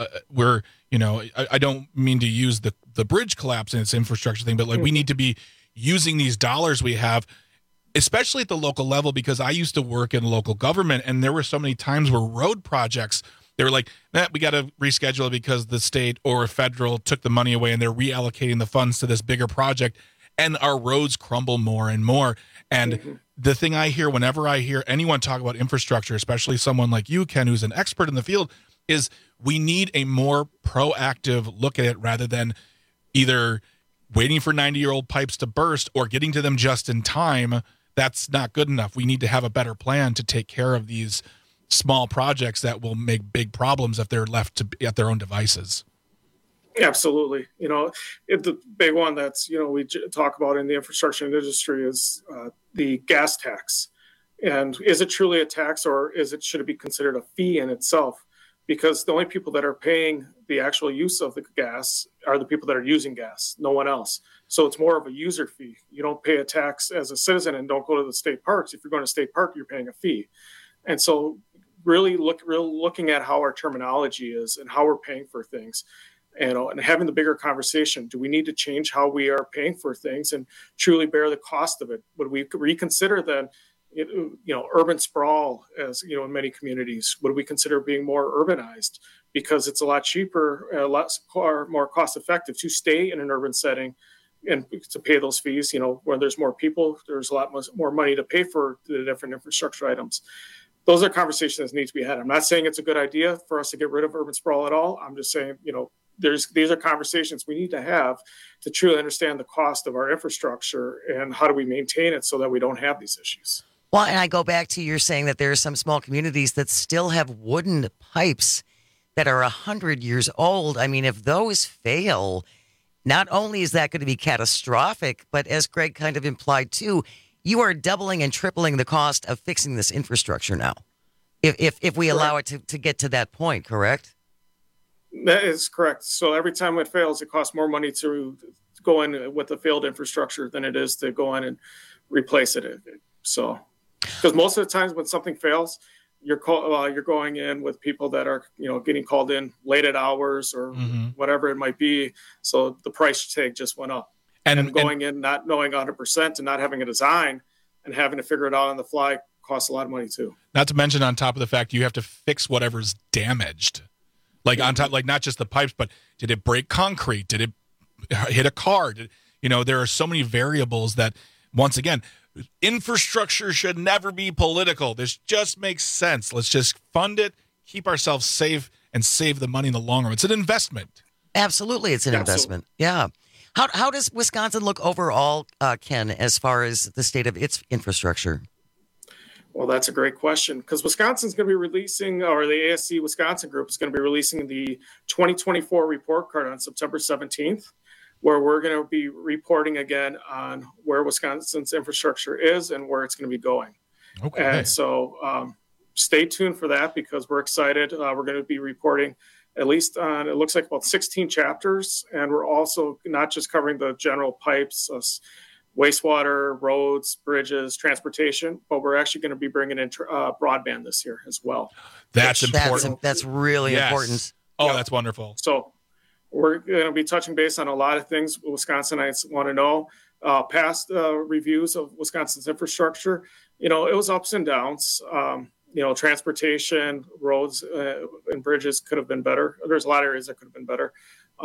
I don't mean to use the bridge collapse in its infrastructure thing, but we need to be using these dollars we have, especially at the local level, because I used to work in local government, and there were so many times where road projects, they were like, we got to reschedule it because the state or federal took the money away and they're reallocating the funds to this bigger project, and our roads crumble more and more. And the thing I hear whenever I hear anyone talk about infrastructure, especially someone like you, Ken, who's an expert in the field, is we need a more proactive look at it rather than either waiting for 90-year-old pipes to burst or getting to them just in time. That's not good enough. We need to have a better plan to take care of these small projects that will make big problems if they're left to at their own devices. Absolutely. The big one that's, we talk about in the infrastructure industry is the gas tax. And is it truly a tax, or should it be considered a fee in itself? Because the only people that are paying the actual use of the gas are the people that are using gas, no one else. So it's more of a user fee. You don't pay a tax as a citizen and don't go to the state parks. If you're going to state park, you're paying a fee. And so really looking at how our terminology is and how we're paying for things, and having the bigger conversation. Do we need to change how we are paying for things and truly bear the cost of it? Would we reconsider then, urban sprawl, as in many communities? Would we consider being more urbanized because it's a lot cheaper, a lot more cost effective to stay in an urban setting and to pay those fees? Where there's more people, there's a lot more money to pay for the different infrastructure items. Those are conversations that need to be had. I'm not saying it's a good idea for us to get rid of urban sprawl at all. I'm just saying, these are conversations we need to have to truly understand the cost of our infrastructure and how do we maintain it so that we don't have these issues. Well, and I go back to your saying that there are some small communities that still have wooden pipes that are 100 years old. I mean, if those fail, not only is that going to be catastrophic, but as Greg kind of implied too, you are doubling and tripling the cost of fixing this infrastructure now, if we allow it to get to that point, correct? That is correct. So every time it fails, it costs more money to go in with the failed infrastructure than it is to go in and replace it. So, because most of the times when something fails, you're going in with people that are getting called in late at hours or whatever it might be. So the price tag just went up. And going in not knowing 100% and not having a design and having to figure it out on the fly costs a lot of money too. Not to mention, on top of the fact, you have to fix whatever's damaged. Like on top, like not just the pipes, but did it break concrete? Did it hit a car? There are so many variables that, once again, infrastructure should never be political. This just makes sense. Let's just fund it, keep ourselves safe, and save the money in the long run. It's an investment. Absolutely, it's an investment. Yeah. How does Wisconsin look overall, Ken, as far as the state of its infrastructure? Well, that's a great question, because Wisconsin's going to be releasing, or the ASC Wisconsin group is going to be releasing the 2024 report card on September 17th, where we're going to be reporting again on where Wisconsin's infrastructure is and where it's going to be going. Okay. And so stay tuned for that, because we're excited. We're going to be reporting at least on, it looks like about 16 chapters. And we're also not just covering the general pipes, wastewater, roads, bridges, transportation, but we're actually going to be bringing in broadband this year as well. That's important. That's really important. Oh, that's wonderful. So we're going to be touching base on a lot of things Wisconsinites want to know. Past reviews of Wisconsin's infrastructure, it was ups and downs. Transportation, roads, and bridges could have been better. There's a lot of areas that could have been better.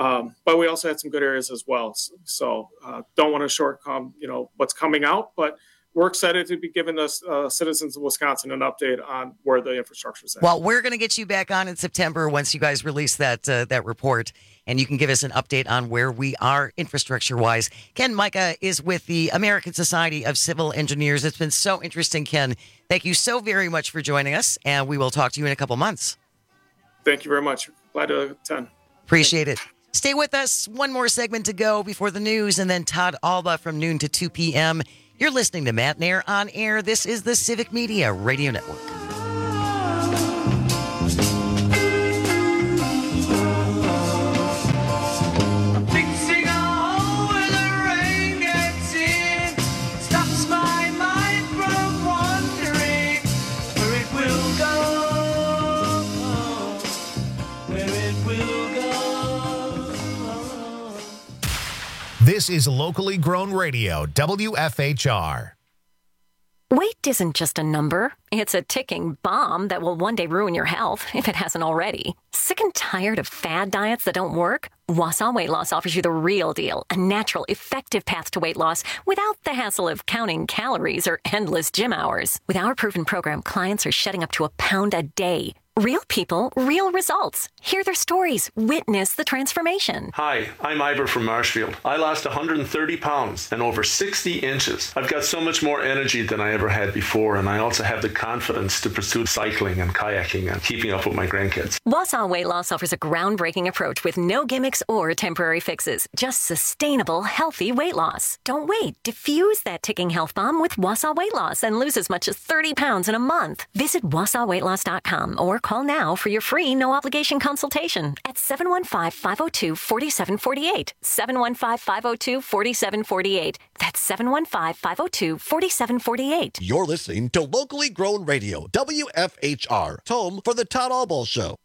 But we also had some good areas as well. So don't want to shortcome, what's coming out, but we're excited to be giving the citizens of Wisconsin an update on where the infrastructure is at. Well, we're going to get you back on in September once you guys release that report, and you can give us an update on where we are infrastructure-wise. Ken Micah is with the American Society of Civil Engineers. It's been so interesting, Ken. Thank you so very much for joining us, and we will talk to you in a couple months. Thank you very much. Glad to attend. Appreciate it. Stay with us. One more segment to go before the news, and then Todd Alba from noon to 2 p.m. You're listening to Matt Nair on Air. This is the Civic Media Radio Network. This This is locally grown radio, WFHR. Weight isn't just a number. It's a ticking bomb that will one day ruin your health, if it hasn't already. Sick and tired of fad diets that don't work? Wausau Weight Loss offers you the real deal, a natural, effective path to weight loss without the hassle of counting calories or endless gym hours. With our proven program, clients are shedding up to a pound a day. Real people, real results. Hear their stories. Witness the transformation. Hi, I'm Ivor from Marshfield. I lost 130 pounds and over 60 inches. I've got so much more energy than I ever had before, and I also have the confidence to pursue cycling and kayaking and keeping up with my grandkids. Wausau Weight Loss offers a groundbreaking approach with no gimmicks or temporary fixes. Just sustainable, healthy weight loss. Don't wait. Diffuse that ticking health bomb with Wausau Weight Loss and lose as much as 30 pounds in a month. Visit WausauWeightLoss.com or call now for your free no-obligation consultation at 715-502-4748. 715-502-4748. That's 715-502-4748. You're listening to locally grown radio, WFHR. It's home for the Todd Albaugh Show.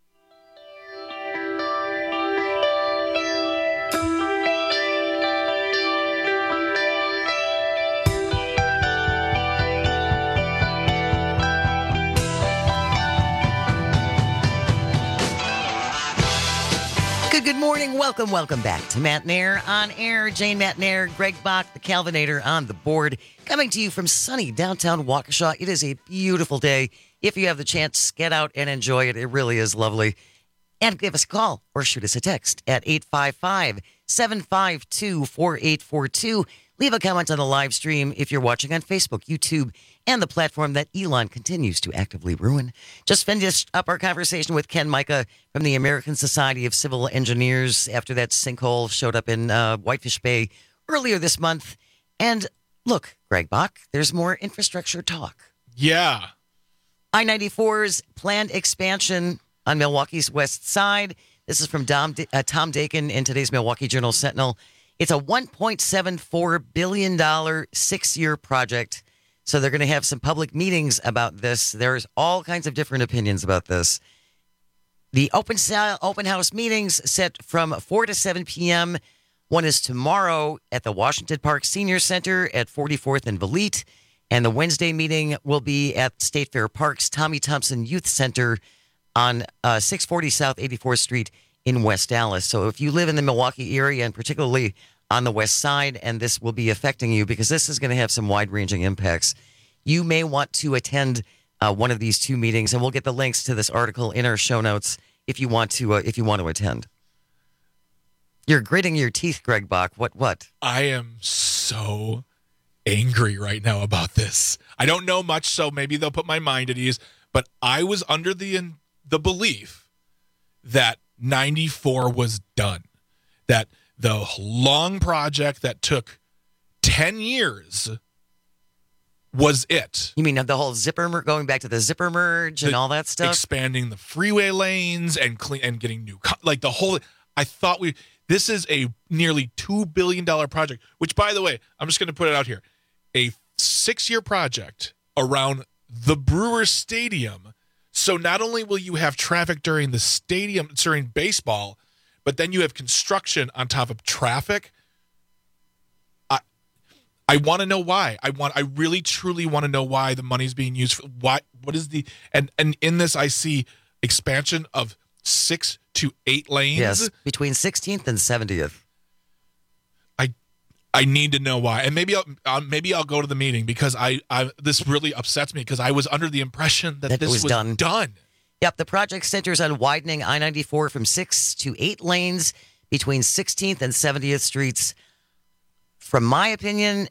Good morning. Welcome back to Matt Nair on air. Jane Matt Nair, Greg Bach, the Calvinator on the board, coming to you from sunny downtown Waukesha. It is a beautiful day. If you have the chance, get out and enjoy it. It really is lovely. And give us a call or shoot us a text at 855-752-4842. Leave a comment on the live stream if you're watching on Facebook, YouTube, and the platform that Elon continues to actively ruin. Just finished up our conversation with Ken Micah from the American Society of Civil Engineers after that sinkhole showed up in Whitefish Bay earlier this month. And look, Greg Bach, there's more infrastructure talk. Yeah. I-94's planned expansion on Milwaukee's west side. This is from Tom Dakin in today's Milwaukee Journal-Sentinel. It's a $1.74 billion 6-year project. So they're going to have some public meetings about this. There's all kinds of different opinions about this. The open house meetings set from 4 to 7 p.m. One is tomorrow at the Washington Park Senior Center at 44th and Valete. And the Wednesday meeting will be at State Fair Park's Tommy Thompson Youth Center on 640 South 84th Street in West Dallas. So if you live in the Milwaukee area and particularly on the west side, and this will be affecting you because this is going to have some wide-ranging impacts, you may want to attend one of these two meetings, and we'll get the links to this article in our show notes if you want to attend. You're gritting your teeth, Greg Bach. What? I am so angry right now about this. I don't know much, so maybe they'll put my mind at ease, but I was under the belief that 94 was done, that the long project that took 10 years was it. You mean the whole going back to the zipper merge and all that stuff? Expanding the freeway lanes and getting new, like the whole, I thought this is a nearly $2 billion project, which, by the way, I'm just going to put it out here, a 6-year project around the Brewers Stadium. So not only will you have traffic during the stadium, during baseball, but then you have construction on top of traffic. I want to know why. I really truly want to know why the money's being used for what is the and in this I see expansion of 6 to 8 lanes. Yes, between 16th and 70th. I need to know why, and maybe I'll go to the meeting because I this really upsets me because I was under the impression that this was done. Yep, the project centers on widening I-94 from 6 to 8 lanes between 16th and 70th Streets. From my opinion,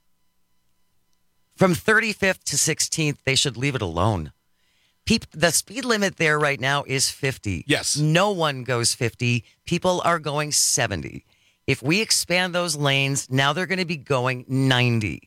from 35th to 16th, they should leave it alone. The speed limit there right now is 50. Yes. No one goes 50. People are going 70. If we expand those lanes, now they're going to be going 90.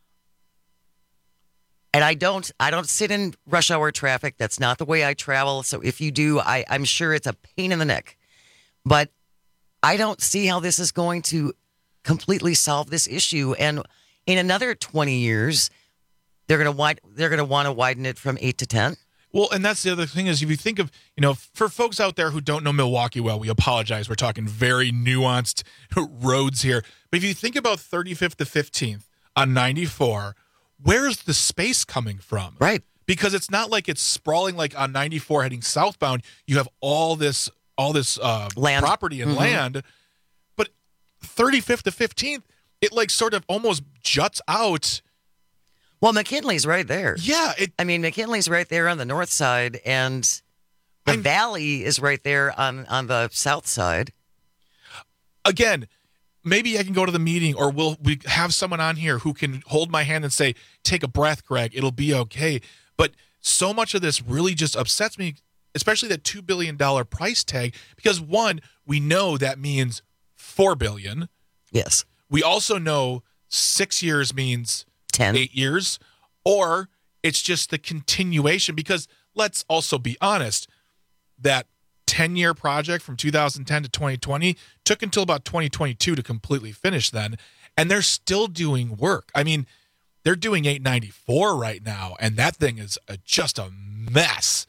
And I don't sit in rush hour traffic. That's not the way I travel. So if you do, I'm sure it's a pain in the neck. But I don't see how this is going to completely solve this issue. And in another 20 years, they're going to want to widen it from 8 to 10. Well, and that's the other thing is if you think of, for folks out there who don't know Milwaukee well, we apologize. We're talking very nuanced roads here. But if you think about 35th to 15th on 94, where's the space coming from? Right. Because it's not like it's sprawling like on 94 heading southbound. You have all this land. Property and land. But 35th to 15th, it like sort of almost juts out. Well, McKinley's right there. Yeah. McKinley's right there on the north side, and the valley is right there on the south side. Again, maybe I can go to the meeting, or we have someone on here who can hold my hand and say, take a breath, Greg, it'll be okay. But so much of this really just upsets me, especially that $2 billion price tag, because one, we know that means $4 billion. Yes. We also know 6 years means 10. 8 years, or it's just the continuation, because let's also be honest, that 10-year project from 2010 to 2020 took until about 2022 to completely finish then, and they're still doing work. I mean, they're doing 894 right now, and that thing is just a mess.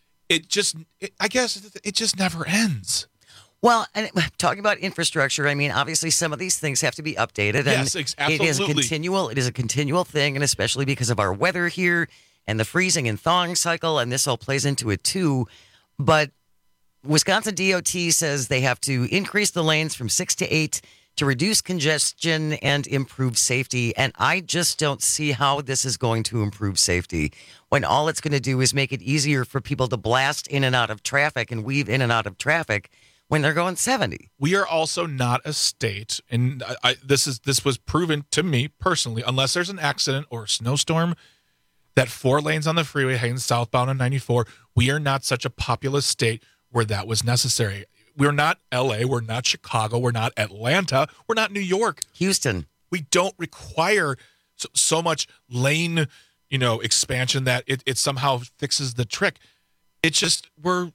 I guess it just never ends. Well, and talking about infrastructure, I mean, obviously some of these things have to be updated. Yes, and absolutely. It is a continual thing, and especially because of our weather here and the freezing and thawing cycle, and this all plays into it too. But Wisconsin DOT says they have to increase the lanes from 6 to 8 to reduce congestion and improve safety. And I just don't see how this is going to improve safety when all it's going to do is make it easier for people to blast in and out of traffic and weave in and out of traffic when they're going 70. We are also not a state, and this was proven to me personally, unless there's an accident or a snowstorm, that 4 lanes on the freeway heading southbound on 94, we are not such a populous state where that was necessary. We're not LA, we're not Chicago, we're not Atlanta, we're not New York. Houston. We don't require so much lane, expansion that it somehow fixes the trick. It's just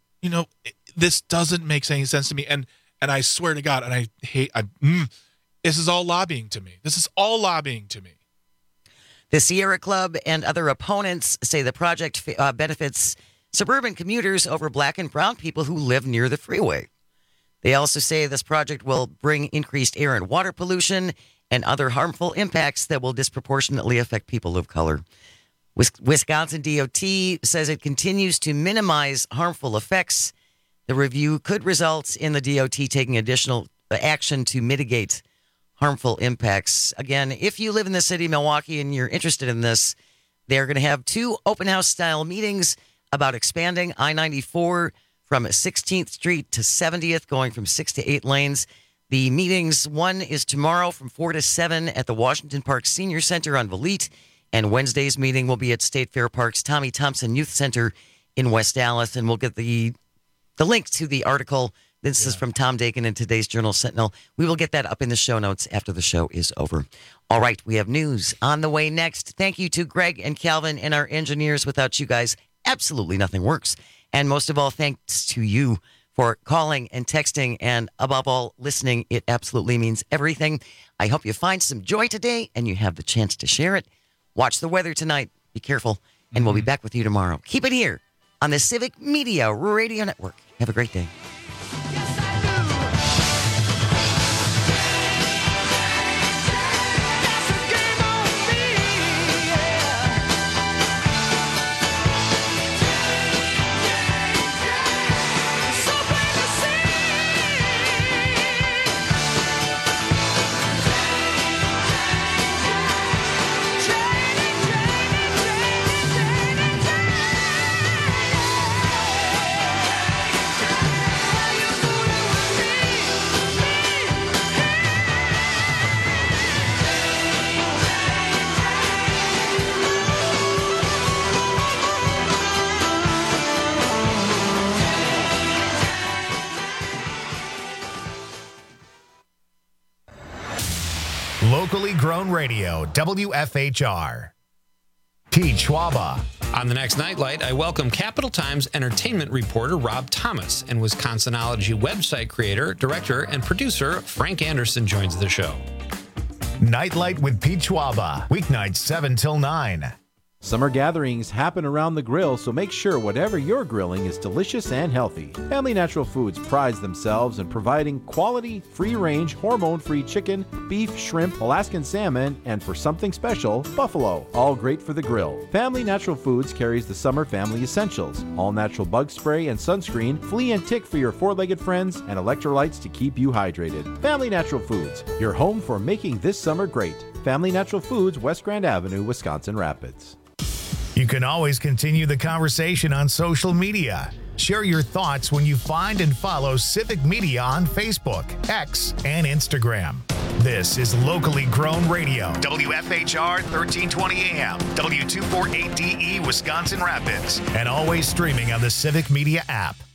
this doesn't make any sense to me, and I swear to God, and I hate. This is all lobbying to me. The Sierra Club and other opponents say the project benefits suburban commuters over Black and brown people who live near the freeway. They also say this project will bring increased air and water pollution and other harmful impacts that will disproportionately affect people of color. Wisconsin DOT says it continues to minimize harmful effects. The review could result in the DOT taking additional action to mitigate harmful impacts. Again, if you live in the city of Milwaukee and you're interested in this, they're going to have 2 open house style meetings about expanding I-94 from 16th Street to 70th, going from 6 to 8 lanes. The meetings, one is tomorrow from 4 to 7 at the Washington Park Senior Center on Valete, and Wednesday's meeting will be at State Fair Park's Tommy Thompson Youth Center in West Dallas, and we'll get the link to the article. This is from Tom Dakin in today's Journal Sentinel. We will get that up in the show notes after the show is over. All right, we have news on the way next. Thank you to Greg and Calvin and our engineers. Without you guys, absolutely nothing works. And most of all, thanks to you for calling and texting and, above all, listening. It absolutely means everything. I hope you find some joy today and you have the chance to share it. Watch the weather tonight. Be careful. And we'll be back with you tomorrow. Keep it here on the Civic Media Radio Network. Have a great day. Locally grown radio, WFHR. Pete Schwaba. On the next Nightlight, I welcome Capital Times entertainment reporter Rob Thomas and Wisconsinology website creator, director, and producer Frank Anderson joins the show. Nightlight with Pete Schwaba. Weeknights 7 till 9. Summer gatherings happen around the grill, so make sure whatever you're grilling is delicious and healthy. Family Natural Foods prides themselves in providing quality, free-range, hormone-free chicken, beef, shrimp, Alaskan salmon, and for something special, buffalo. All great for the grill. Family Natural Foods carries the summer family essentials: all-natural bug spray and sunscreen, flea and tick for your four-legged friends, and electrolytes to keep you hydrated. Family Natural Foods, your home for making this summer great. Family Natural Foods, West Grand Avenue, Wisconsin Rapids. You can always continue the conversation on social media. Share your thoughts when you find and follow Civic Media on Facebook, X, and Instagram. This is locally grown radio. WFHR 1320 AM, W248DE, Wisconsin Rapids, and always streaming on the Civic Media app.